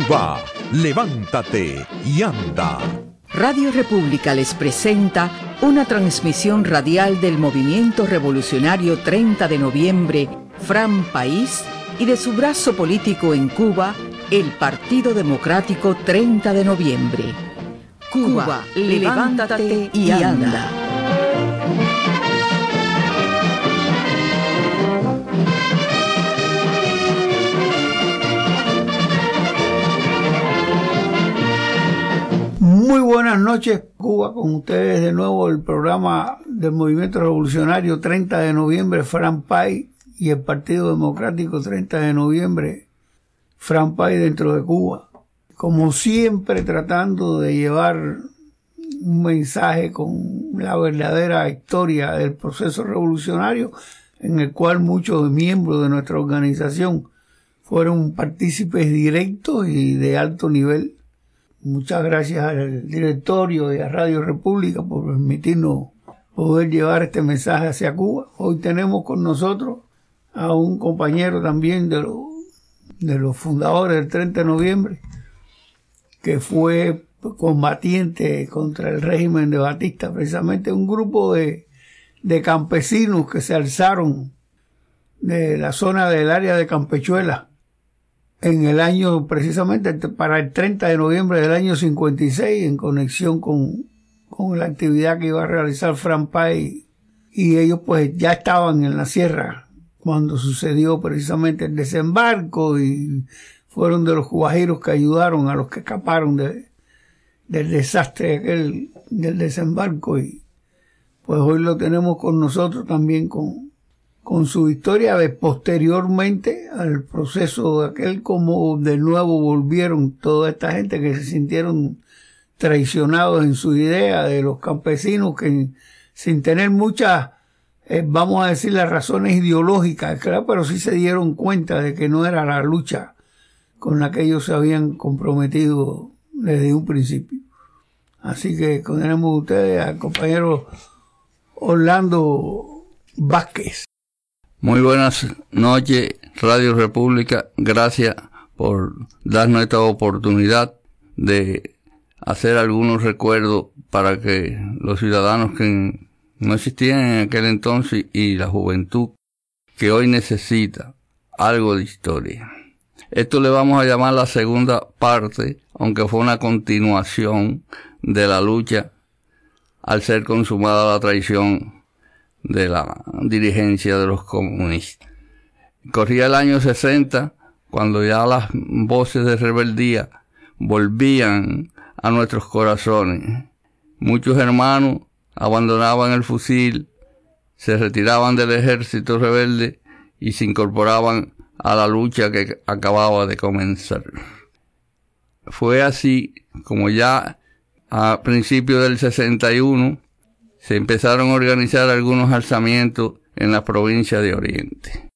Cuba, levántate y anda. Radio República les presenta una transmisión radial del Movimiento Revolucionario 30 de Noviembre, Fran País, y de su brazo político en Cuba, el Partido Democrático 30 de Noviembre. Cuba, levántate y anda. Muy buenas noches, Cuba, con ustedes de nuevo el programa del Movimiento Revolucionario 30 de Noviembre, Fran Pay, y el Partido Democrático 30 de Noviembre, Fran Pay dentro de Cuba. Como siempre, tratando de llevar un mensaje con la verdadera historia del proceso revolucionario, en el cual muchos miembros de nuestra organización fueron partícipes directos y de alto nivel. Muchas gracias al directorio y a Radio República por permitirnos poder llevar este mensaje hacia Cuba. Hoy tenemos con nosotros a un compañero también de los fundadores del 30 de noviembre, que fue combatiente contra el régimen de Batista, precisamente un grupo de campesinos que se alzaron de la zona del área de Campechuela en el año, precisamente para el 30 de noviembre del año 56, en conexión con la actividad que iba a realizar Fran Pay, y ellos pues ya estaban en la sierra cuando sucedió precisamente el desembarco, y fueron de los guajiros que ayudaron a los que escaparon del desastre aquel del desembarco, y pues hoy lo tenemos con nosotros también con su historia de posteriormente al proceso de aquel, como de nuevo volvieron toda esta gente que se sintieron traicionados en su idea, de los campesinos que sin tener muchas, vamos a decir, las razones ideológicas, claro, pero sí se dieron cuenta de que no era la lucha con la que ellos se habían comprometido desde un principio. Así que tenemos ustedes al compañero Orlando Vázquez. Muy buenas noches, Radio República. Gracias por darnos esta oportunidad de hacer algunos recuerdos para que los ciudadanos que no existían en aquel entonces y la juventud que hoy necesita algo de historia. Esto le vamos a llamar la segunda parte, aunque fue una continuación de la lucha al ser consumada la traición de la dirigencia de los comunistas. Corría el año 60, cuando ya las voces de rebeldía volvían a nuestros corazones. Muchos hermanos abandonaban el fusil, se retiraban del ejército rebelde y se incorporaban a la lucha que acababa de comenzar. Fue así como ya a principios del 61 se empezaron a organizar algunos alzamientos en la provincia de Oriente.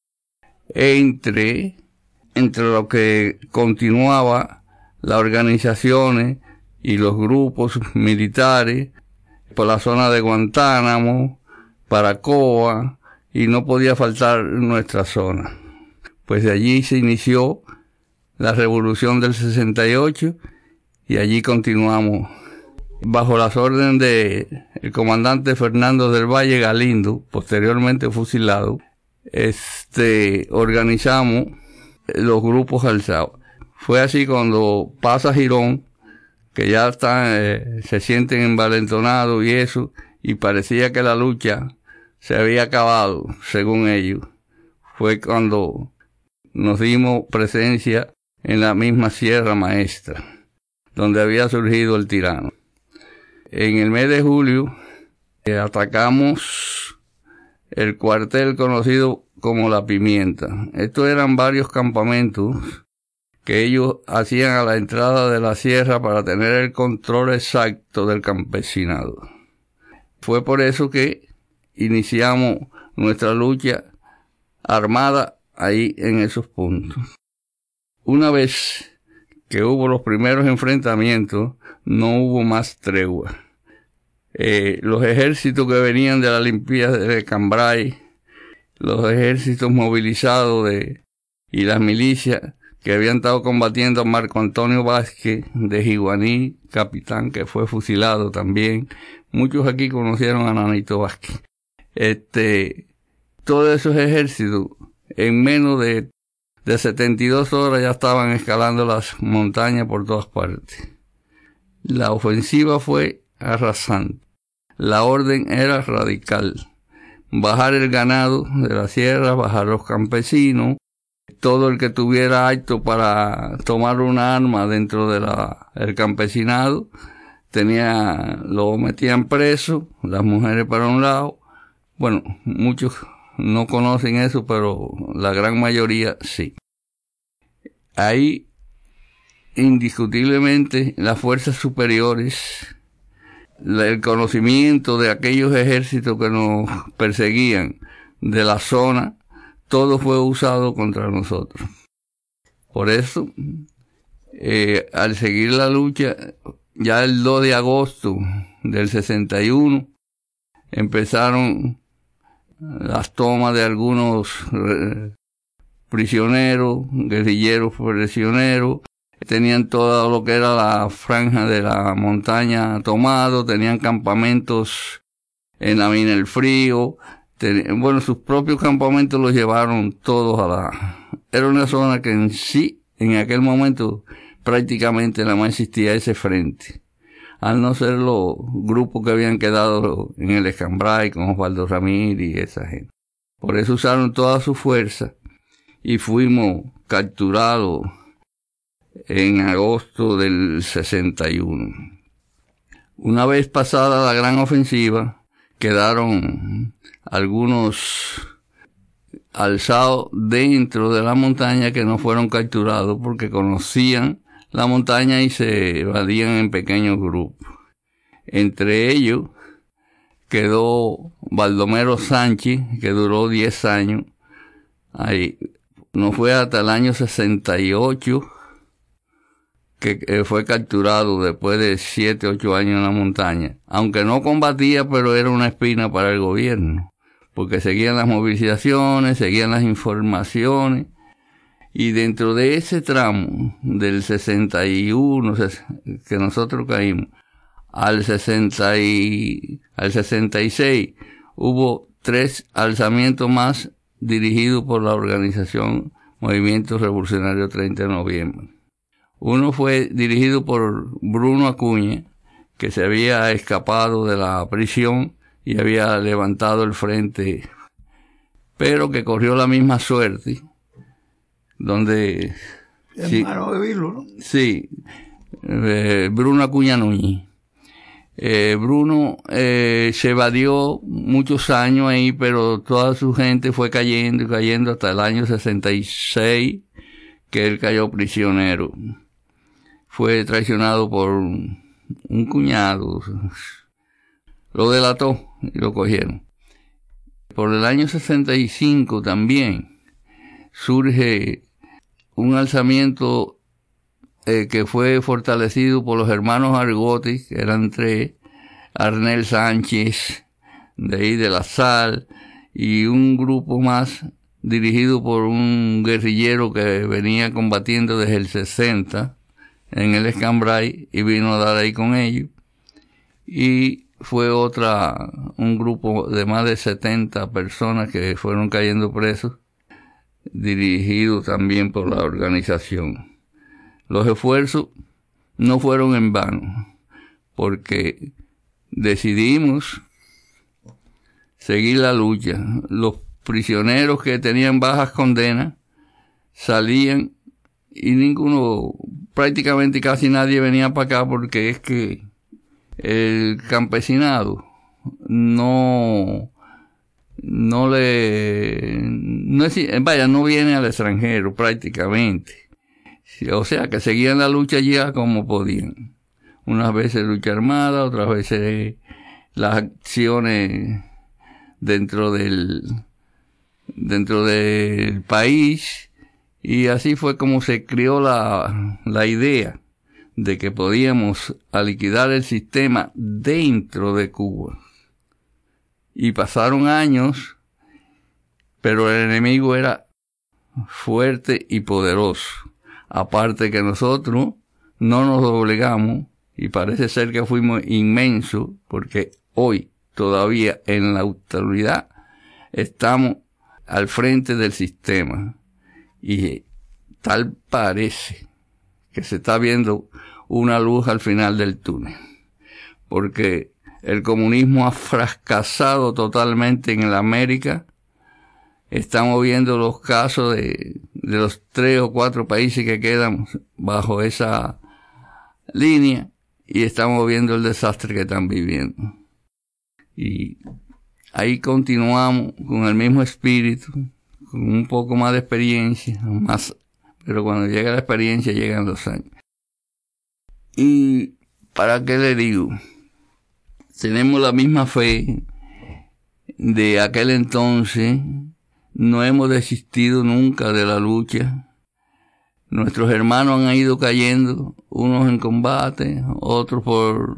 Entre lo que continuaba las organizaciones y los grupos militares por la zona de Guantánamo, Paracoa, y no podía faltar nuestra zona. Pues de allí se inició la revolución del 68 y allí continuamos. Bajo las órdenes de el comandante Fernando del Valle Galindo, posteriormente fusilado, organizamos los grupos alzados. Fue así cuando pasa Girón, que ya están, se sienten envalentonados y eso, y parecía que la lucha se había acabado, según ellos. Fue cuando nos dimos presencia en la misma Sierra Maestra, donde había surgido el tirano. En el mes de julio atacamos el cuartel conocido como La Pimienta. Estos eran varios campamentos que ellos hacían a la entrada de la sierra para tener el control exacto del campesinado. Fue por eso que iniciamos nuestra lucha armada ahí en esos puntos. Una vez que hubo los primeros enfrentamientos, no hubo más tregua. Los ejércitos que venían de la limpieza de Cambrai, los ejércitos movilizados y las milicias que habían estado combatiendo a Marco Antonio Vázquez de Jiguaní, capitán que fue fusilado también. Muchos aquí conocieron a Nanito Vázquez. Todos esos ejércitos, en menos de 72 horas ya estaban escalando las montañas por todas partes. La ofensiva fue arrasante. La orden era radical. Bajar el ganado de la sierra, bajar los campesinos, todo el que tuviera acto para tomar una arma dentro del campesinado, lo metían preso, las mujeres para un lado. Bueno, muchos no conocen eso, pero la gran mayoría sí. Ahí, indiscutiblemente, las fuerzas superiores, el conocimiento de aquellos ejércitos que nos perseguían de la zona, todo fue usado contra nosotros. Por eso, al seguir la lucha, ya el 2 de agosto del 61, empezaron las tomas de algunos prisioneros, guerrilleros prisioneros. Tenían todo lo que era la franja de la montaña tomado, tenían campamentos en la mina del Frío, sus propios campamentos los llevaron todos era una zona que en aquel momento, prácticamente nada más existía ese frente. Al no ser los grupos que habían quedado en el Escambray, con Osvaldo Ramírez y esa gente. Por eso usaron toda su fuerza y fuimos capturados en agosto del 61. Una vez pasada la gran ofensiva, quedaron algunos alzados dentro de la montaña que no fueron capturados porque conocían la montaña y se evadían en pequeños grupos. Entre ellos quedó Baldomero Sánchez, que duró 10 años. Ahí no fue hasta el año 68 que fue capturado después de 7, 8 años en la montaña. Aunque no combatía, pero era una espina para el gobierno, porque seguían las movilizaciones, seguían las informaciones, y dentro de ese tramo del 61 que nosotros caímos, al 66 hubo 3 alzamientos más dirigidos por la organización Movimiento Revolucionario 30 de Noviembre. Uno fue dirigido por Bruno Acuña, que se había escapado de la prisión y había levantado el frente, pero que corrió la misma suerte, donde... Hermano de Vilo, ¿no? Sí, Bruno Acuña Núñez. Bruno se evadió muchos años ahí, pero toda su gente fue cayendo y cayendo hasta el año 66, que él cayó prisionero. Fue traicionado por un cuñado, lo delató y lo cogieron. Por el año 65 también surge un alzamiento que fue fortalecido por los hermanos Argote, que eran 3, Arnel Sánchez, de ahí de la Sal, y un grupo más dirigido por un guerrillero que venía combatiendo desde el 60 en el Escambray y vino a dar ahí con ellos. Y fue un grupo de más de 70 personas que fueron cayendo presos, dirigido también por la organización. Los esfuerzos no fueron en vano, porque decidimos seguir la lucha. Los prisioneros que tenían bajas condenas salían y prácticamente casi nadie venía para acá, porque es que el campesinado no viene al extranjero prácticamente. O sea, que seguían la lucha ya como podían. Unas veces lucha armada, otras veces las acciones dentro del país, y así fue como se creó la idea de que podíamos liquidar el sistema dentro de Cuba. Y pasaron años, pero el enemigo era fuerte y poderoso. aparte que nosotros no nos doblegamos, y parece ser que fuimos inmensos, porque hoy todavía en la autoridad estamos al frente del sistema, y tal parece que se está viendo una luz al final del túnel, porque el comunismo ha fracasado totalmente en la América. Estamos viendo los casos de los 3 o 4 países que quedan bajo esa línea, y estamos viendo el desastre que están viviendo. Y ahí continuamos con el mismo espíritu, con un poco más de experiencia, pero cuando llega la experiencia llegan los años. ¿Y para qué le digo? Tenemos la misma fe de aquel entonces, no hemos desistido nunca de la lucha. Nuestros hermanos han ido cayendo, unos en combate, otros por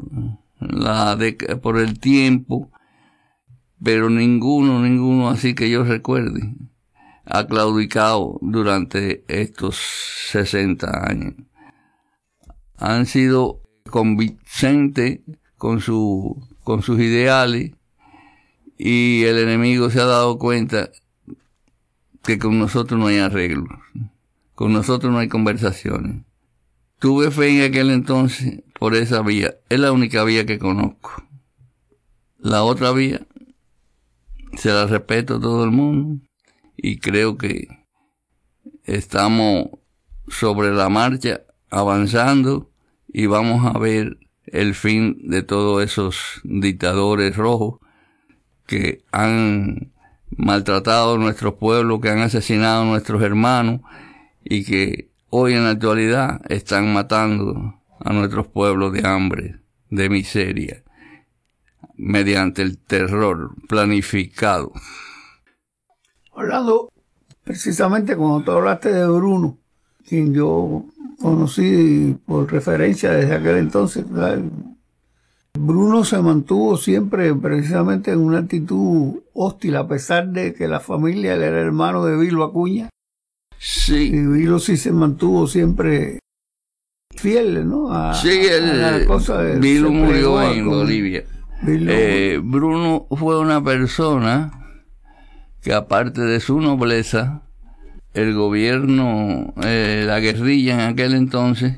el tiempo, pero ninguno así que yo recuerde ha claudicado durante estos 60 años. Han sido convincentes con sus ideales, y el enemigo se ha dado cuenta que con nosotros no hay arreglo, con nosotros no hay conversaciones. Tuve fe en aquel entonces por esa vía, es la única vía que conozco. La otra vía se la respeto a todo el mundo, y creo que estamos sobre la marcha avanzando, y vamos a ver el fin de todos esos dictadores rojos que han maltratado a nuestros pueblos, que han asesinado a nuestros hermanos, y que hoy en la actualidad están matando a nuestros pueblos de hambre, de miseria, mediante el terror planificado. Orlando, precisamente cuando tú hablaste de Bruno, quien yo conocí por referencia desde aquel entonces, ¿verdad? Bruno se mantuvo siempre precisamente en una actitud hostil, a pesar de que la familia, él era hermano de Vilo Acuña. Sí. Y Vilo sí se mantuvo siempre fiel, ¿no? A la cosa de Vilo murió en Bolivia. Bruno fue una persona que, aparte de su nobleza, el gobierno, la guerrilla en aquel entonces,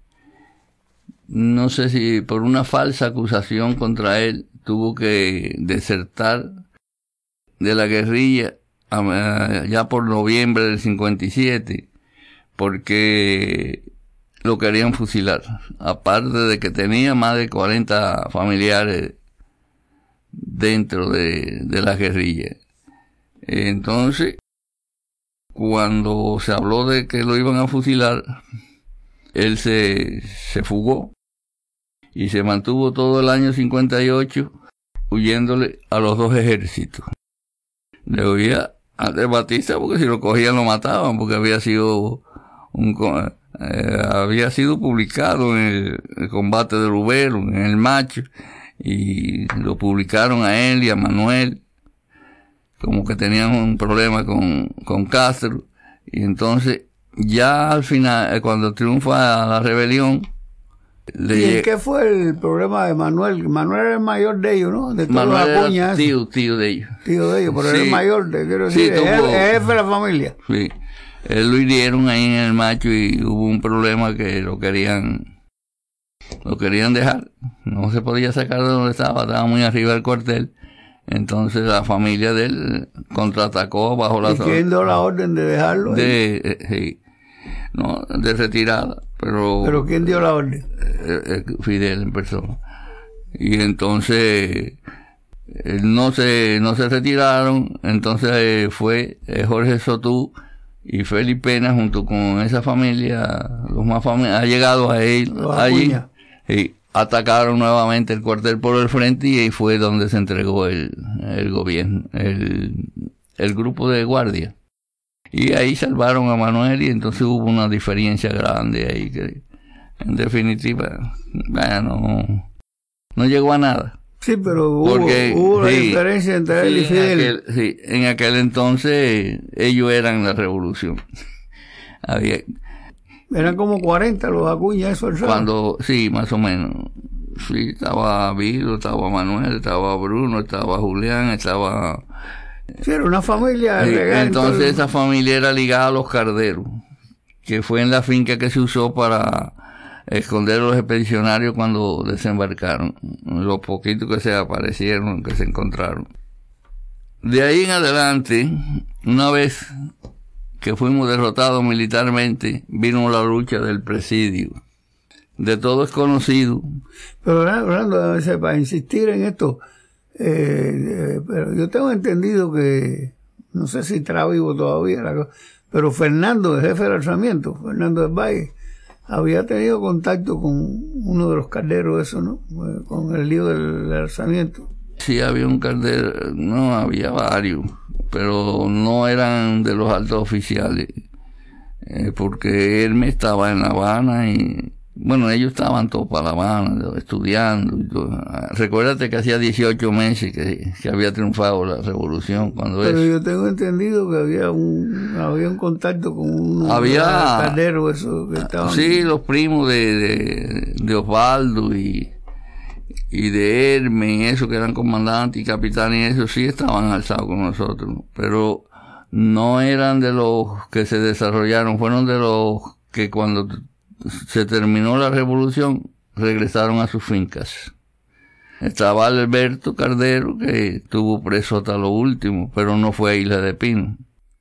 no sé si por una falsa acusación contra él, tuvo que desertar de la guerrilla ya por noviembre del 57, porque lo querían fusilar, aparte de que tenía más de 40 familiares dentro de la guerrilla. Entonces, cuando se habló de que lo iban a fusilar, él se fugó y se mantuvo todo el año 58 huyéndole a los dos ejércitos. Le huía a Batista, porque si lo cogían lo mataban, porque había sido publicado en el combate de Lubero, en el Macho, y lo publicaron a él y a Manuel, como que tenían un problema con Castro. Y entonces, ya al final, cuando triunfa la rebelión, ¿Y qué fue el problema de Manuel? Manuel era el mayor de ellos, ¿no? De todos los Acuña. Tío de ellos. Tío de ellos, pero sí. era el mayor, quiero decir, sí, el jefe de la familia. Sí. Él lo hirieron ahí en el Macho, y hubo un problema que lo querían dejar. No se podía sacar de donde estaba muy arriba del cuartel. Entonces la familia de él contraatacó bajo la... ¿Y quién dio la orden de dejarlo? De retirada. ¿Pero quién dio la orden? Fidel en persona. Y entonces no se retiraron. Entonces fue Jorge Sotú y Félix Pena, junto con esa familia, los más allegados a él, allí, y atacaron nuevamente el cuartel por el frente, y ahí fue donde se entregó el gobierno, el grupo de guardia. Y ahí salvaron a Manuel, y entonces hubo una diferencia grande ahí que, en definitiva, no llegó a nada. Sí, pero hubo una diferencia entre él y Fidel. En aquel entonces ellos eran la revolución. Eran como 40 los Acuña, eso el cuando, sí, más o menos. Sí, estaba Vilo, estaba Manuel, estaba Bruno, estaba Julián, estaba... Sí, era una familia legal. Entonces esa familia era ligada a los Carderos, que fue en la finca que se usó para esconder a los expedicionarios cuando desembarcaron, los poquitos que se aparecieron, que se encontraron. De ahí en adelante, una vez que fuimos derrotados militarmente, vino la lucha del presidio. De todo es conocido. Pero Orlando, para insistir en esto, pero yo tengo entendido que, no sé si está vivo todavía, pero Fernando, el jefe del alzamiento, Fernando del Valle, había tenido contacto con uno de los calderos, eso, ¿no? Con el lío del alzamiento. Sí, había un caldero, no, había varios, pero no eran de los altos oficiales, porque Hermes estaba en La Habana y, bueno, ellos estaban todos para La Habana, estudiando y todo. Recuérdate que hacía 18 meses que había triunfado la revolución. Pero yo tengo entendido que había un contacto con un caldero, eso, que estaban... Sí, los primos de Osvaldo y de Hermes, eso que eran comandantes y capitanes, y eso sí estaban alzados con nosotros, pero no eran de los que se desarrollaron, fueron de los que cuando se terminó la revolución regresaron a sus fincas. Estaba Alberto Cardero, que estuvo preso hasta lo último, pero no fue a Isla de Pino.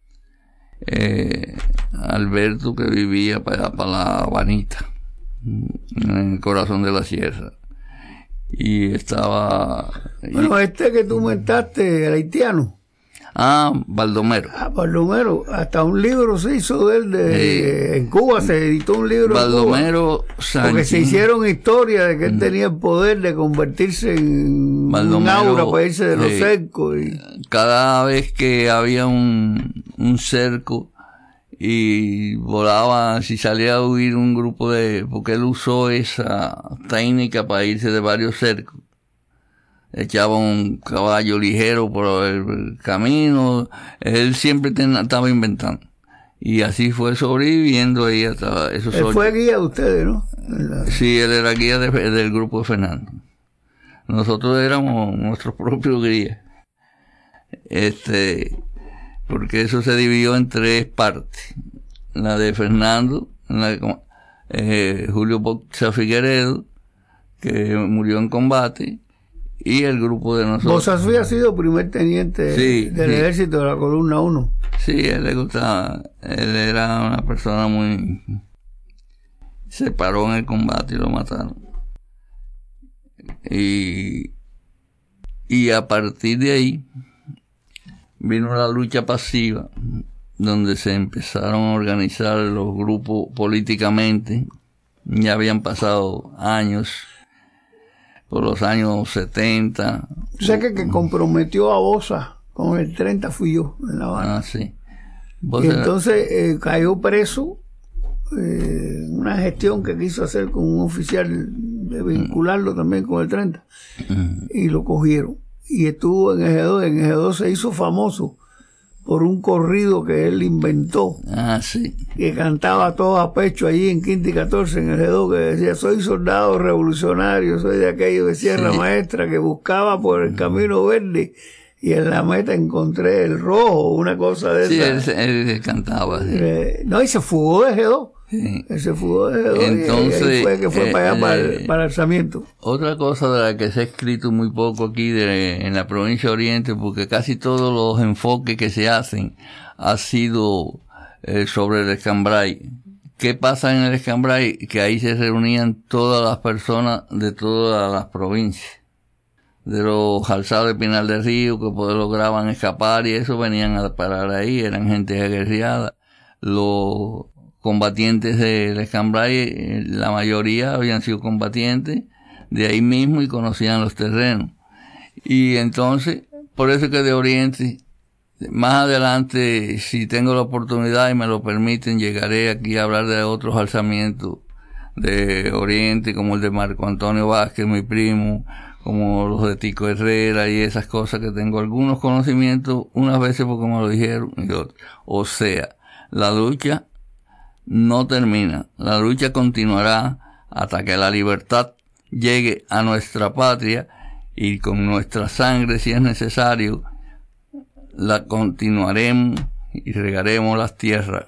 Alberto, que vivía para La Habanita, en el corazón de la sierra. Y estaba... Bueno, que tú mentaste, el haitiano. Baldomero. Baldomero, hasta un libro se hizo de él, en Cuba se editó un libro. Baldomero Sánchez. Porque se hicieron historias de que él tenía el poder de convertirse en un aura para irse de los cercos. Cada vez que había un cerco y volaba, si salía a huir un grupo porque él usó esa técnica para irse de varios cercos. Echaba un caballo ligero por el camino, él siempre estaba inventando. Y así fue sobreviviendo ahí hasta esos 8. Él fue guía de ustedes, ¿no? Sí, él era guía del grupo de Fernando. Nosotros éramos nuestros propios guías. Porque eso se dividió en 3 partes. La de Fernando, Julio Boxa Figueredo, que murió en combate, y el grupo de nosotros. Boxa había sido primer teniente del ejército de la columna 1. Sí, él le gustaba. Él era una persona muy... Se paró en el combate y lo mataron. Y a partir de ahí vino la lucha pasiva, donde se empezaron a organizar los grupos políticamente. Ya habían pasado años, por los años 70. O sea que comprometió a Boza con el 30 fui yo en La Habana. Sí. Y entonces cayó preso, una gestión que quiso hacer con un oficial de vincularlo también con el 30, y lo cogieron. Y estuvo en Eje2. En Eje2 se hizo famoso por un corrido que él inventó. Sí. Que cantaba todo a pecho allí en Quinta y 14 en Eje2, que decía: soy soldado revolucionario, soy de aquello de Sierra Maestra, que buscaba por el camino verde y en la meta encontré el rojo, una cosa de esa. Sí, él cantaba. Sí. No, y se fugó de Eje2. Sí. Él se fugó de Eje2. Entonces, y ahí fue que fue para allá, para el alzamiento. Otra cosa de la que se ha escrito muy poco aquí en la provincia de Oriente, porque casi todos los enfoques que se hacen ha sido sobre el Escambray. ¿Qué pasa en el Escambray? Que ahí se reunían todas las personas de todas las provincias. De los alzados de Pinal del Río, que lograban escapar, y eso venían a parar ahí, eran gente aguerrillada. Los combatientes del Escambray, la mayoría habían sido combatientes de ahí mismo y conocían los terrenos. Y entonces, por eso que de Oriente, más adelante, si tengo la oportunidad y me lo permiten, llegaré aquí a hablar de otros alzamientos de Oriente, como el de Marco Antonio Vázquez, mi primo, como los de Tico Herrera y esas cosas, que tengo algunos conocimientos, unas veces porque me lo dijeron y otras. O sea, la lucha no termina. La lucha continuará hasta que la libertad llegue a nuestra patria y con nuestra sangre, si es necesario, la continuaremos y regaremos las tierras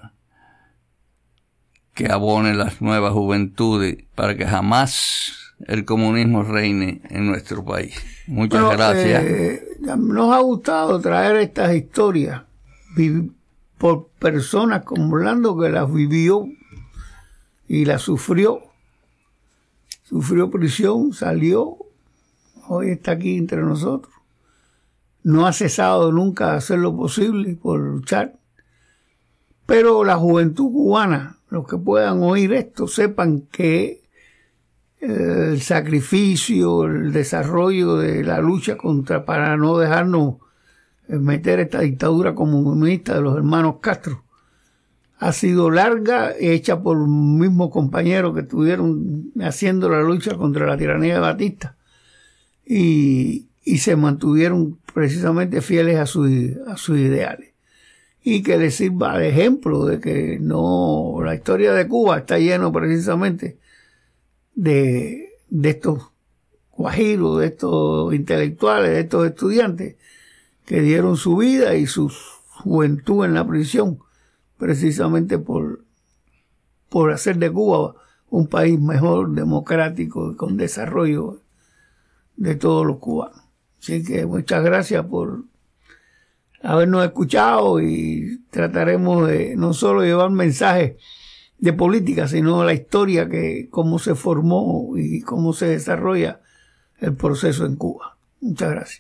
que abonen las nuevas juventudes para que jamás el comunismo reine en nuestro país. Muchas gracias. Nos ha gustado traer estas historias por personas como Orlando, que las vivió y las sufrió. Sufrió prisión, salió, hoy está aquí entre nosotros. No ha cesado nunca de hacer lo posible por luchar. Pero la juventud cubana, los que puedan oír esto, sepan que el sacrificio, el desarrollo de la lucha para no dejarnos meter esta dictadura comunista de los hermanos Castro, ha sido larga, hecha por un mismo compañero que estuvieron haciendo la lucha contra la tiranía de Batista, y se mantuvieron precisamente fieles a sus ideales. Y que les sirva de ejemplo de que no, la historia de Cuba está lleno precisamente de estos guajiros, de estos intelectuales, de estos estudiantes que dieron su vida y su juventud en la prisión precisamente por hacer de Cuba un país mejor, democrático, con desarrollo de todos los cubanos. Así que muchas gracias por habernos escuchado, y trataremos de no solo llevar mensajes de política, sino la historia, que cómo se formó y cómo se desarrolla el proceso en Cuba. Muchas gracias.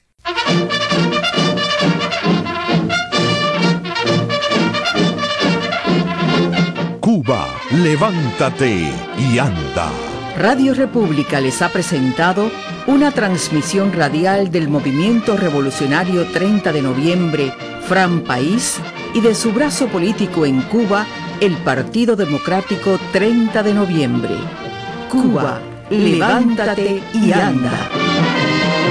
Cuba, levántate y anda. Radio República les ha presentado una transmisión radial del Movimiento Revolucionario 30 de Noviembre, Fran País, y de su brazo político en Cuba, el Partido Democrático 30 de Noviembre. Cuba, levántate y anda.